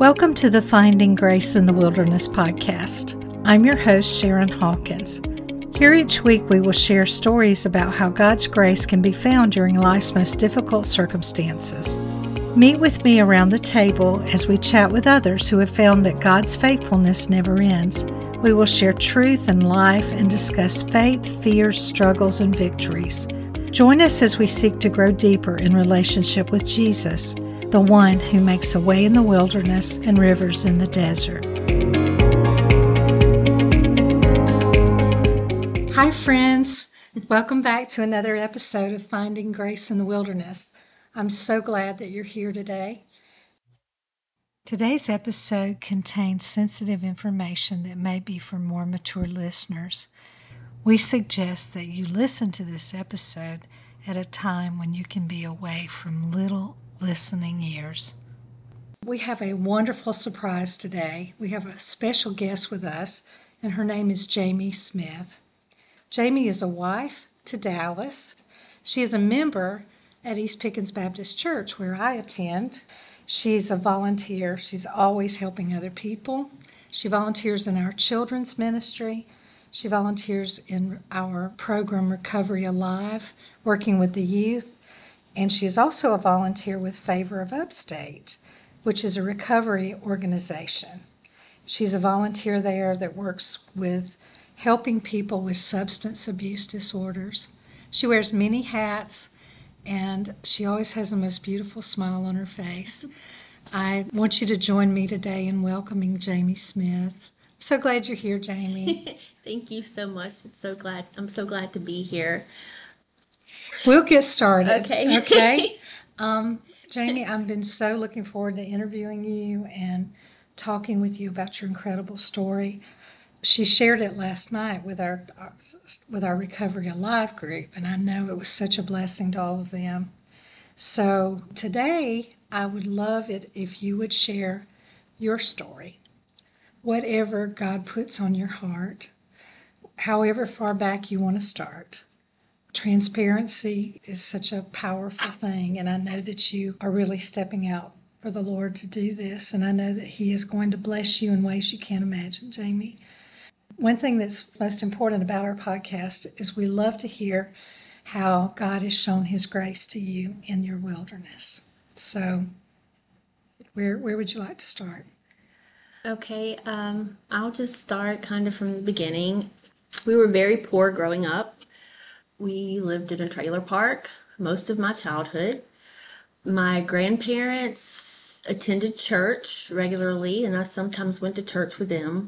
Welcome to the Finding Grace in the Wilderness podcast. I'm your host, Sharon Hawkins. Here each week we will share stories about how God's grace can be found during life's most difficult circumstances. Meet with me around the table as we chat with others who have found that God's faithfulness never ends. We will share truth and life and discuss faith, fears, struggles, and victories. Join us as we seek to grow deeper in relationship with Jesus, the one who makes a way in the wilderness and rivers in the desert. Hi, friends. Welcome back to another episode of Finding Grace in the Wilderness. I'm so glad that you're here today. Today's episode contains sensitive information that may be for more mature listeners. We suggest that you listen to this episode at a time when you can be away from little listening ears. We have a wonderful surprise today. We have a special guest with us, and her name is Jamie Smith. Jamie is a wife to Dallas. She is a member at East Pickens Baptist Church, where I attend. She's a volunteer. She's always helping other people. She volunteers in our children's ministry. She volunteers in our program Recovery Alive, working with the youth. And she is also a volunteer with Favor of Upstate, which is a recovery organization. She's a volunteer there that works with helping people with substance abuse disorders. She wears many hats, and she always has the most beautiful smile on her face. I want you to join me today in welcoming Jamie Smith. I'm so glad you're here, Jamie. Thank you so much. I'm so glad to be here. We'll get started. Okay. Jamie, I've been so looking forward to interviewing you and talking with you about your incredible story. She shared it last night with our Recovery Alive group, and I know it was such a blessing to all of them. So today, I would love it if you would share your story, whatever God puts on your heart, however far back you want to start. Transparency is such a powerful thing, and I know that you are really stepping out for the Lord to do this, and I know that He is going to bless you in ways you can't imagine, Jamie. One thing that's most important about our podcast is we love to hear how God has shown His grace to you in your wilderness. So, where would you like to start? Okay, I'll just start kind of from the beginning. We were very poor growing up. We lived in a trailer park most of my childhood. My grandparents attended church regularly, and I sometimes went to church with them.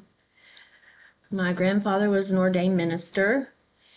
My grandfather was an ordained minister,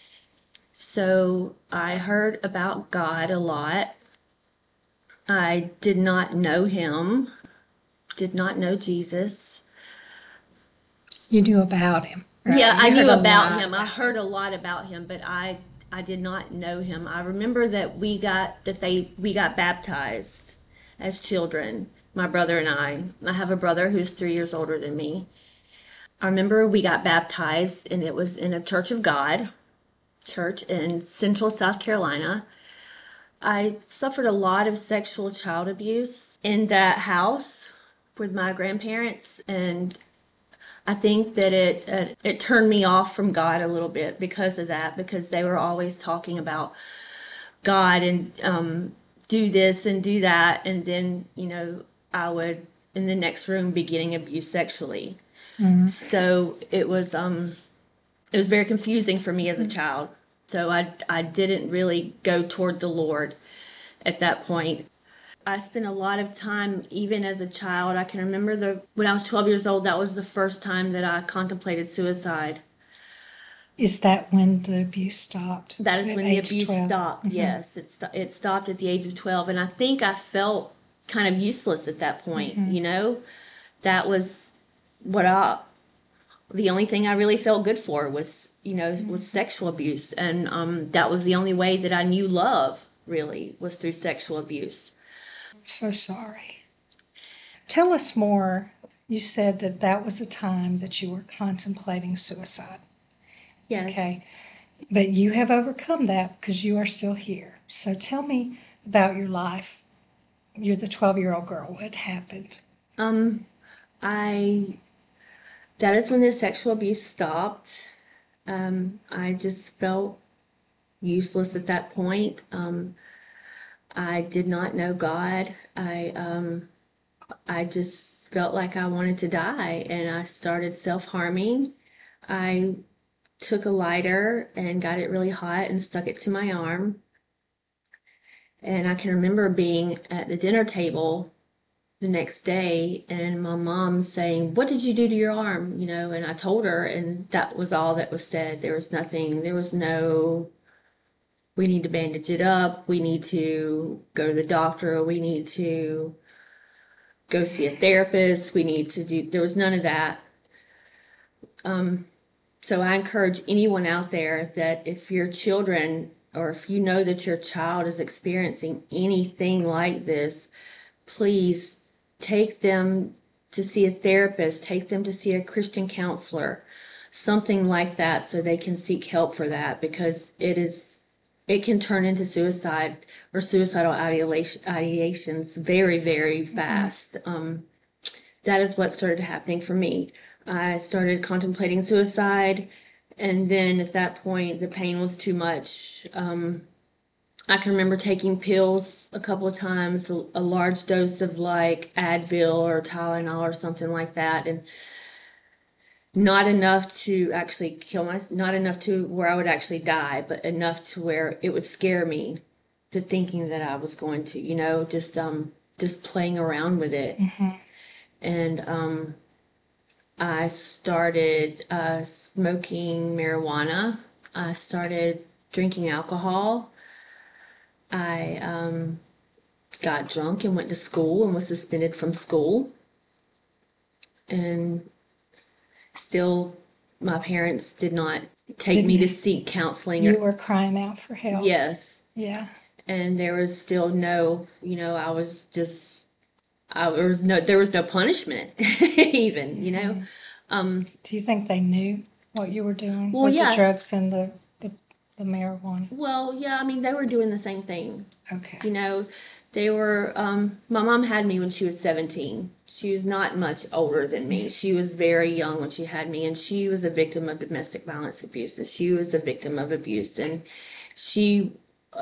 so I heard about God a lot. I did not know Him, did not know Jesus. You knew about Him, right? Yeah, I knew about Him. I heard a lot about Him, but I did not know Him. I remember that we got baptized as children, my brother and I. I have a brother who's 3 years older than me. I remember we got baptized, and it was in a Church of God church in Central South Carolina. I suffered a lot of sexual child abuse in that house with my grandparents, and I think that it turned me off from God a little bit because of that, because they were always talking about God and do this and do that, and then I would in the next room be getting abused sexually. Mm-hmm. So it was very confusing for me as a child. So I didn't really go toward the Lord at that point. I spent a lot of time, even as a child. I can remember when I was 12 years old, that was the first time that I contemplated suicide. Is that when the abuse stopped? That is when the abuse 12? stopped, mm-hmm. Yes. It stopped at the age of 12. And I think I felt kind of useless at that point, mm-hmm. That was the only thing I really felt good for was, mm-hmm. was sexual abuse. And that was the only way that I knew love, really, was through sexual abuse. I'm so sorry. Tell us more. You said that was a time that you were contemplating suicide. Yes. Okay. But you have overcome that because you are still here. So tell me about your life. You're the 12-year-old girl. What happened? I that is when the sexual abuse stopped. I just felt useless at that point. I did not know God. I just felt like I wanted to die, and I started self-harming. I took a lighter and got it really hot and stuck it to my arm. And I can remember being at the dinner table the next day and my mom saying, "What did you do to your arm?" And I told her, and that was all that was said. There was nothing, there was no, we need to bandage it up, we need to go to the doctor, we need to go see a therapist, we need to do, there was none of that. So I encourage anyone out there that if your children, or if you know that your child is experiencing anything like this, please take them to see a therapist, take them to see a Christian counselor, something like that, so they can seek help for that, because it can turn into suicide or suicidal ideations very, very fast. That is what started happening for me. I started contemplating suicide, and then at that point, the pain was too much. I can remember taking pills a couple of times, a large dose of like Advil or Tylenol or something like that, and not enough to actually not enough to where I would actually die, but enough to where it would scare me to thinking that I was going to, just playing around with it. And I started smoking marijuana. I started drinking alcohol. I got drunk and went to school and was suspended from school. And still, my parents did not take me to seek counseling. You were crying out for help. Yes. Yeah. And there was still no, there was no punishment even. Do you think they knew what you were doing Well, with yeah. the drugs and the marijuana? Well, yeah, I mean, they were doing the same thing. Okay. They were, my mom had me when she was 17. She was not much older than me. She was very young when she had me, and she was a victim of domestic violence abuse. She was a victim of abuse, and she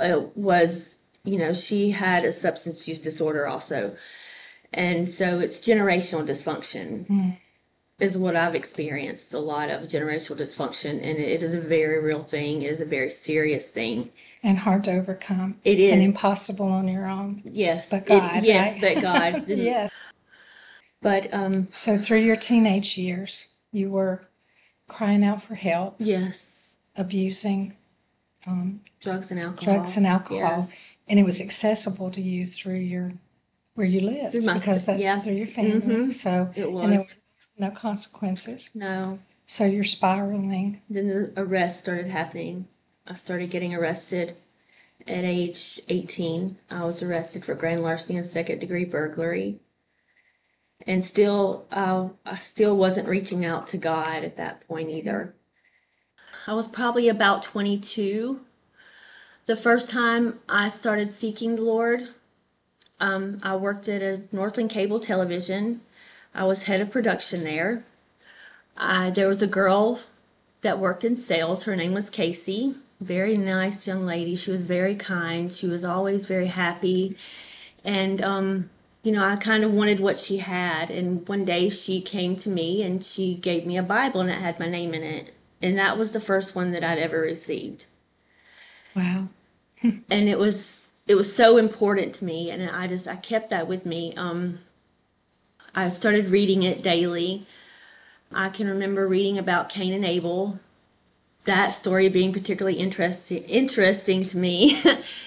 she had a substance use disorder also. And so it's generational dysfunction is what I've experienced, a lot of generational dysfunction, and it is a very real thing. It is a very serious thing. And hard to overcome. It is. And impossible on your own. Yes. But God, yes, right? but God. Yes. But So through your teenage years, you were crying out for help, yes, abusing drugs and alcohol. Yes. And it was accessible to you through where you lived, because that's through your family. So it was. And there were no consequences. No. So you're spiraling. Then the arrest started happening. I started getting arrested at age 18. I was arrested for grand larceny and second-degree burglary. And still, I still wasn't reaching out to God at that point either. I was probably about 22. The first time I started seeking the Lord, I worked at a Northland Cable Television. I was head of production there. There was a girl that worked in sales. Her name was Casey. Very nice young lady. She was very kind. She was always very happy. And, I kind of wanted what she had. And one day she came to me and she gave me a Bible and it had my name in it. And that was the first one that I'd ever received. Wow. And it was so important to me. And I kept that with me. I started reading it daily. I can remember reading about Cain and Abel, that story being particularly interesting to me.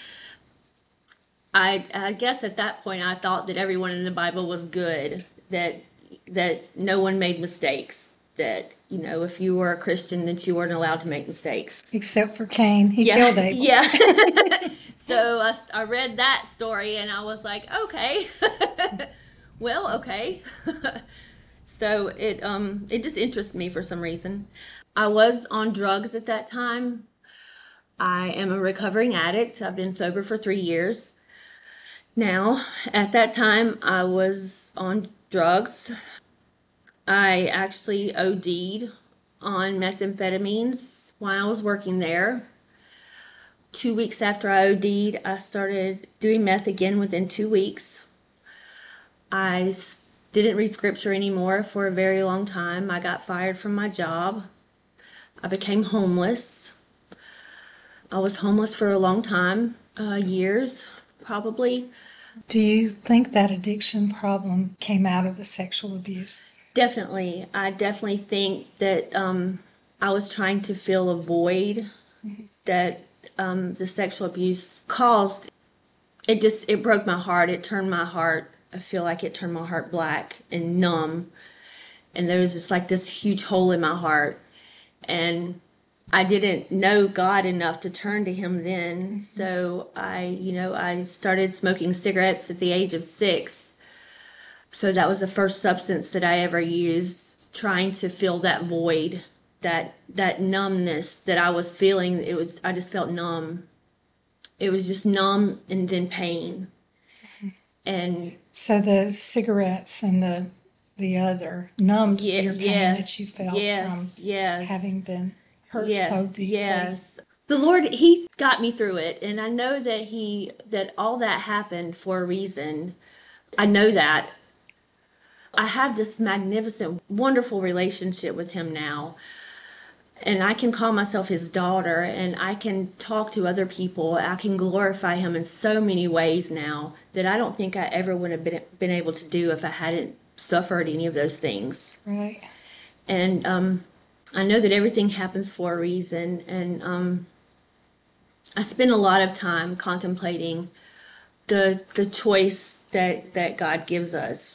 I guess at that point I thought that everyone in the Bible was good, that no one made mistakes, that if you were a Christian that you weren't allowed to make mistakes. Except for Cain. He killed Abel. Yeah. So I read that story and I was like, okay. Well, okay. So it just interests me for some reason. I was on drugs at that time. I am a recovering addict. I've been sober for 3 years. Now, at that time, I was on drugs. I actually OD'd on methamphetamines while I was working there. 2 weeks after I OD'd, I started doing meth again within 2 weeks. I didn't read scripture anymore for a very long time. I got fired from my job. I became homeless. I was homeless for a long time, years probably. Do you think that addiction problem came out of the sexual abuse? Definitely. I definitely think that I was trying to fill a void that the sexual abuse caused. It broke my heart. It turned my heart. I feel like it turned my heart black and numb. And there was just like this huge hole in my heart. And I didn't know God enough to turn to Him then. So I started smoking cigarettes at the age of 6. So that was the first substance that I ever used, trying to fill that void, that numbness that I was feeling. I just felt numb. It was just numb and then pain. And So the cigarettes and the other numbed your pain that you felt from yes, having been hurt so deeply. yes. The Lord, He got me through it, and I know that all that happened for a reason. I know that. I have this magnificent, wonderful relationship with Him now. And I can call myself His daughter, and I can talk to other people. I can glorify Him in so many ways now that I don't think I ever would have been able to do if I hadn't suffered any of those things. Right. And I know that everything happens for a reason. And I spend a lot of time contemplating the choice that God gives us.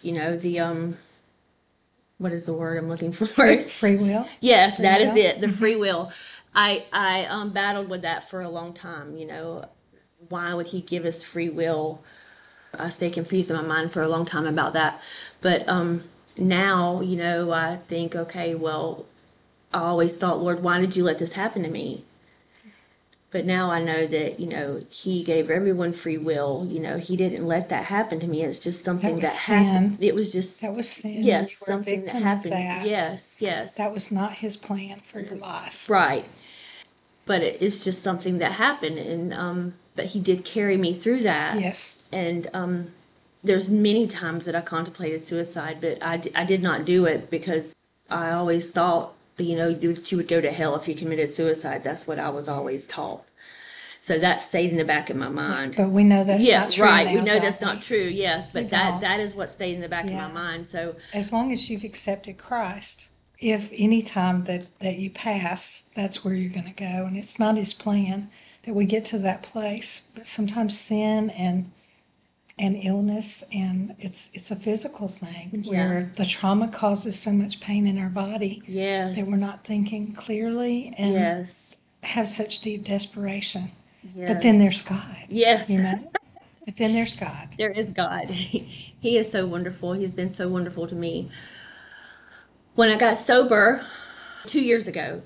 What is the word I'm looking for? Free will. Yes, that is will. it. The free will. I battled with that for a long time. Why would He give us free will? I stay confused in my mind for a long time about that. But now, I think, okay, well, I always thought, Lord, why did you let this happen to me? But now I know that, He gave everyone free will. He didn't let that happen to me. It's just something that happened. It was just, that was sin. yes, You were a something that victim happened. of that. Yes. That was not His plan for your life. Right. But it's just something that happened. And, but He did carry me through that. Yes. And, there's many times that I contemplated suicide, but I did not do it because I always thought, that you would go to hell if you committed suicide. That's what I was always taught. So that stayed in the back of my mind. But we know that's not true. Right. Now, We know that's not true. Yes, but don't. that is what stayed in the back of my mind. So as long as you've accepted Christ, if any time that you pass, that's where you're going to go. And it's not His plan that we get to that place. But sometimes sin and illness, and it's a physical thing where the trauma causes so much pain in our body that we're not thinking clearly and have such deep desperation. But then there's God. Yes. But then there's God. There is God. He is so wonderful. He's been so wonderful to me. When I got sober 2 years ago,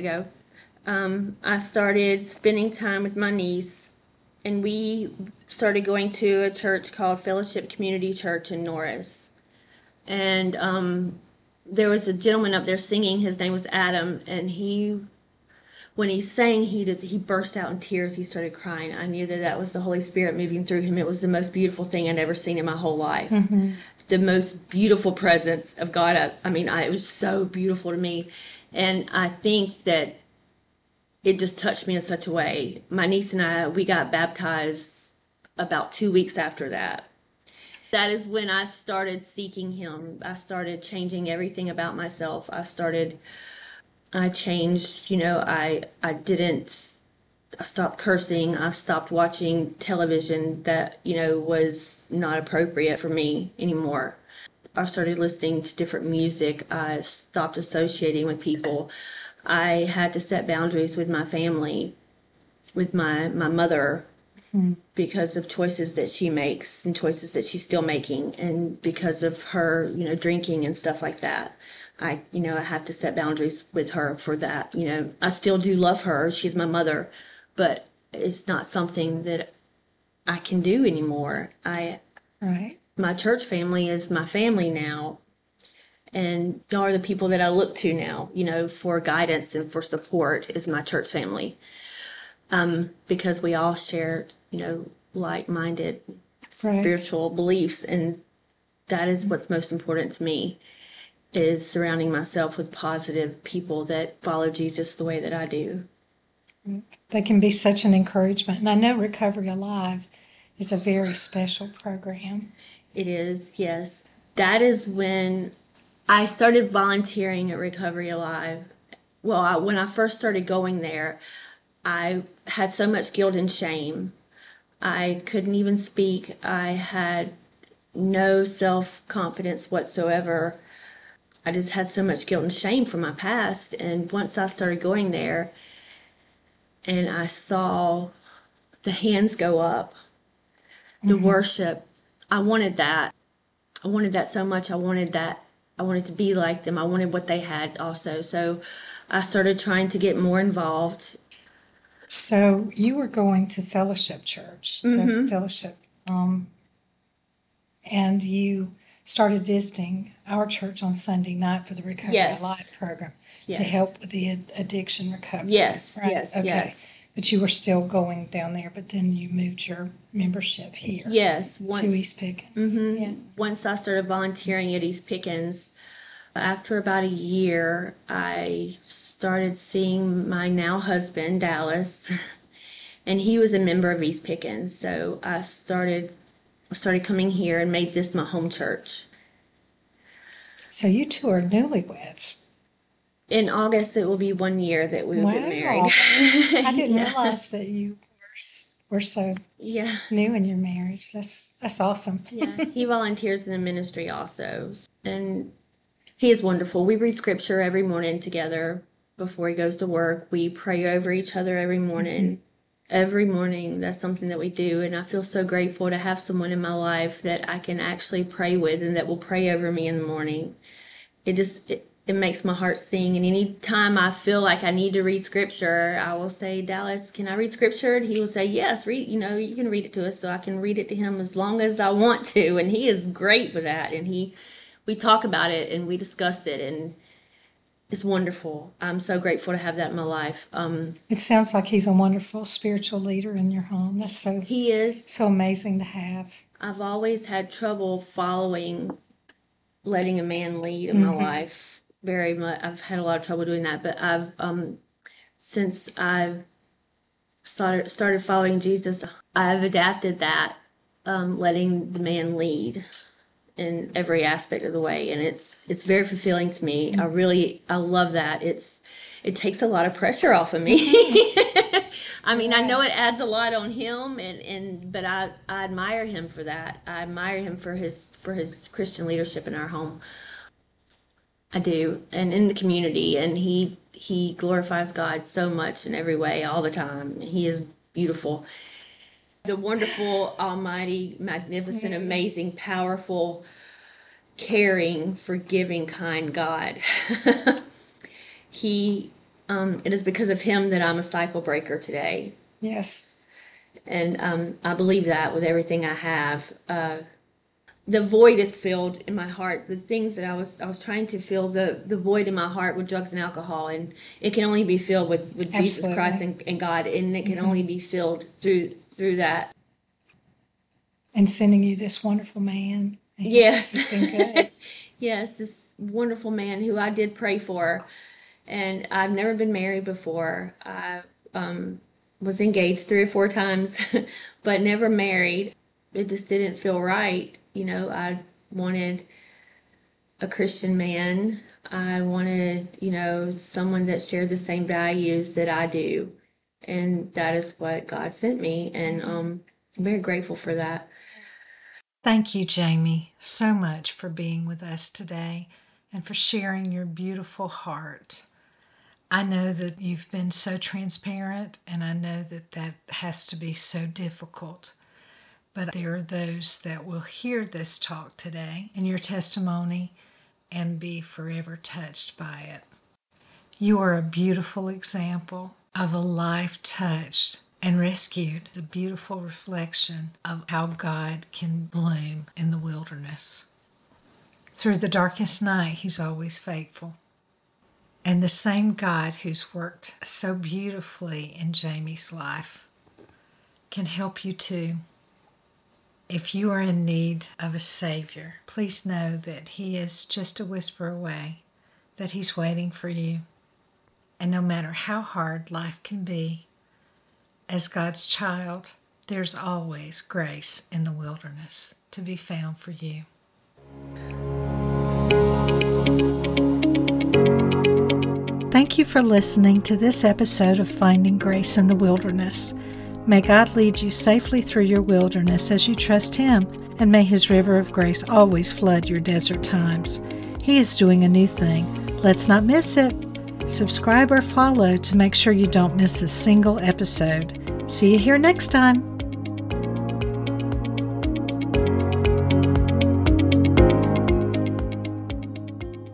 I started spending time with my niece, and we started going to a church called Fellowship Community Church in Norris. And there was a gentleman up there singing. His name was Adam, and when he sang, he burst out in tears. He started crying. I knew that was the Holy Spirit moving through him. It was the most beautiful thing I'd ever seen in my whole life. Mm-hmm. The most beautiful presence of God. It was so beautiful to me. And I think that it just touched me in such a way. My niece and I, we got baptized about 2 weeks after that. That is when I started seeking Him. I started changing everything about myself. I changed, I stopped cursing. I stopped watching television that, was not appropriate for me anymore. I started listening to different music. I stopped associating with people. I had to set boundaries with my family, with my mother, because of choices that she makes and choices that she's still making, and because of her, drinking and stuff like that. I have to set boundaries with her for that. I still do love her. She's my mother, but it's not something that I can do anymore. Right. My church family is my family now. And y'all are the people that I look to now, for guidance and for support is my church family. Because we all share, like-minded Right. spiritual beliefs. And that is what's most important to me, is surrounding myself with positive people that follow Jesus the way that I do. They can be such an encouragement. And I know Recovery Alive is a very special program. It is, yes. That is when I started volunteering at Recovery Alive. Well, when I first started going there, I had so much guilt and shame. I couldn't even speak. I had no self confidence whatsoever. I just had so much guilt and shame from my past. And once I started going there and I saw the hands go up, the worship, I wanted that. I wanted that so much. I wanted that. I wanted to be like them. I wanted what they had also. So I started trying to get more involved. So you were going to Fellowship Church, the fellowship, and you started visiting our church on Sunday night for the Recovery Yes. Alive program to Yes. help with the addiction recovery. Yes, Right? yes, Okay. yes. But you were still going down there, but then you moved your membership here Yes. to East Pickens. Yeah. Once I started volunteering at East Pickens, after about a year, I started seeing my now husband, Dallas, and he was a member of East Pickens. So I started coming here and made this my home church. So you two are newlyweds. In August, it will be 1 year that we will get married. I didn't Yeah. realize that you were so Yeah. new in your marriage. That's awesome. Yeah. He volunteers in the ministry also. And he is wonderful. We read scripture every morning together before he goes to work. We pray over each other every morning. Every morning, that's something that we do. And I feel so grateful to have someone in my life that I can actually pray with and that will pray over me in the morning. It makes my heart sing. And any time I feel like I need to read scripture, I will say, Dallas, can I read scripture? And he will say, yes, read, you can read it to us. So I can read it to him as long as I want to. And he is great with that. And we talk about it and we discuss it, and it's wonderful. I'm so grateful to have that in my life. It sounds like he's a wonderful spiritual leader in your home. That's He is. so amazing to have. I've always had trouble letting a man lead in my life. Very much. I've had a lot of trouble doing that, but since I've started following Jesus, I've adapted that, letting the man lead in every aspect of the way, and it's very fulfilling to me. I love that. It takes a lot of pressure off of me. I mean, I know it adds a lot on him, but I admire him for that. I admire him for his Christian leadership in our home. I do, and in the community, and he glorifies God so much in every way, all the time. He is beautiful. The wonderful, almighty, magnificent, amazing, powerful, caring, forgiving, kind God. It is because of him that I'm a cycle breaker today. Yes. And I believe that with everything I have. The void is filled in my heart. The things that I was trying to fill the void in my heart with drugs and alcohol, and it can only be filled with Jesus Absolutely. Christ and God, and it can only be filled through that. And sending you this wonderful man. Yes. It's been good. Yes, this wonderful man who I did pray for, and I've never been married before. I was engaged 3 or 4 times, but never married. It just didn't feel right. I wanted a Christian man. I wanted, someone that shared the same values that I do. And that is what God sent me. And I'm very grateful for that. Thank you, Jamie, so much for being with us today and for sharing your beautiful heart. I know that you've been so transparent, and I know that has to be so difficult. But there are those that will hear this talk today and your testimony and be forever touched by it. You are a beautiful example of a life touched and rescued. It's a beautiful reflection of how God can bloom in the wilderness. Through the darkest night, He's always faithful. And the same God who's worked so beautifully in Jamie's life can help you too. If you are in need of a Savior, please know that He is just a whisper away, that He's waiting for you. And no matter how hard life can be, as God's child, there's always grace in the wilderness to be found for you. Thank you for listening to this episode of Finding Grace in the Wilderness. May God lead you safely through your wilderness as you trust Him, and may His river of grace always flood your desert times. He is doing a new thing. Let's not miss it. Subscribe or follow to make sure you don't miss a single episode. See you here next time.